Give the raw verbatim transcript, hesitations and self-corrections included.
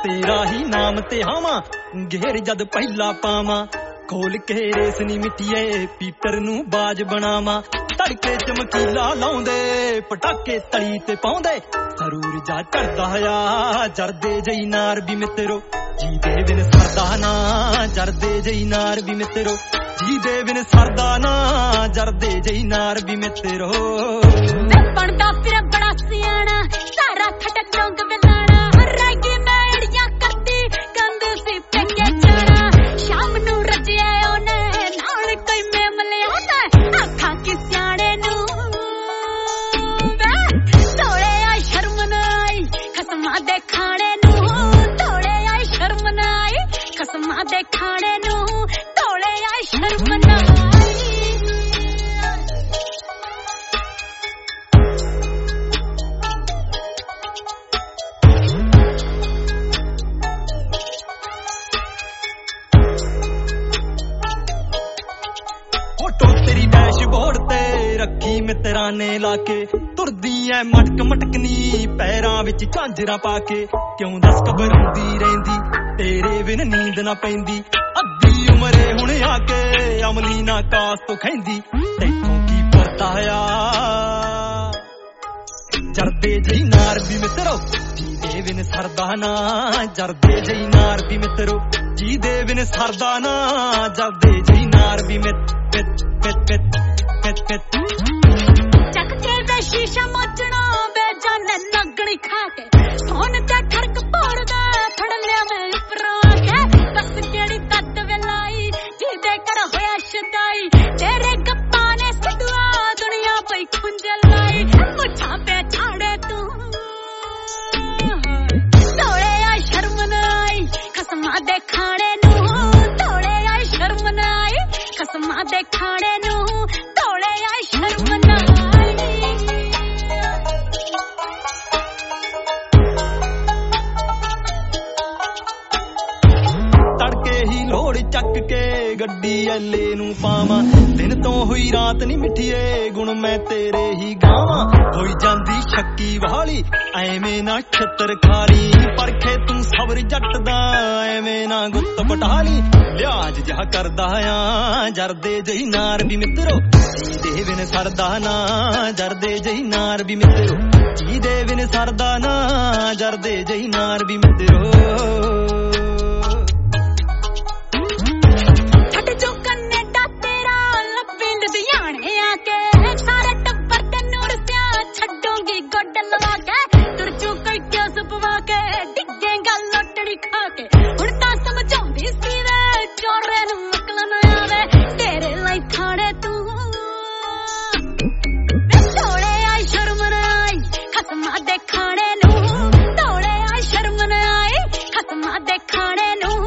तेरा ही नाम ते हावां घेर जद पहला पावां खोल के रेस नी मिट्टिए पीटर नू बाज बनावां तड़के चमकीला लाउंदे पटाके तली ते पाउंदे सरूर जा चढ़दा आ जरदे जई नार भी मित्रो जी दे बिन सरदा ना जरदे जई नार भी मित्रो जी दे बिन सरदा ना जरदे जई नार भी मित्रो बनदा फिर बड़ा सियाना सारा खटक डोंग वेलाना रागी मेड़ियां करदी कंद सी पेके जाना शाम नू रजिया ओने नाल कोई मेम लिया अखां की सियाणे नू तोले आ शर्म नाई खसमा दे खाणे नू तोले आ शर्म नाई खसमा दे खाणे नू तोले आ शर्म नाई तेरी डैशबोर्ड ते रखी मित्रा ने लाके तुरदी ऐ मटक मटकनी पैरां विच झांजरा पाके क्यों दस घबराउंदी रहिंदी तेरे बिन नींद ना पैंदी अद्धी उमरे हुण आके अमली ना कास तो खैंदी तैथों की परताया जरदे जई नार भी मित्रो जी दे बिन सरदा ना जरदे जई नार भी मित्रो जी दे बिन सरदा ना जरदे जई नार भी मित पित पित पित पित चक के वे शीशा मोचना वे जाने लगनी खा के फोन ते खड़क पोड़दा फड़ लिया मैं परा के बस जेड़ी कद वेलाई जी दे कर होया शदाई तेरे गप्पा ने सदुआ दुनिया पई खुंजल लाई मुछा पे छाड़े तू तोड़े आ शर्म नाई खसमा दे खाणे नू तोड़े आ शर्म नाई खसमा दे खाणे नू तोड़े आ शर्म नाई तड़के ही लोड़ चक के गड्डी एले नू पावां दिन तो हुई रात नी मिठिए गुण मैं तेरे ही गावां होई जांदी शक्की वाली ਐਵੇਂ ना छत्तर खाली परखे तू सबर जट दा ਐਵੇਂ ना गुत्त पटाली लिहाज जा करदा आ जरदे जई नार भी मित्रो जी दे बिन सरदा ना जरदे जई नार भी मित्रो जी दे बिन सरदा ना जरदे जई नार भी मित्रो खसमा दे खाणे नू तोड़े आ शर्म नाई खसमा दे खाणे नू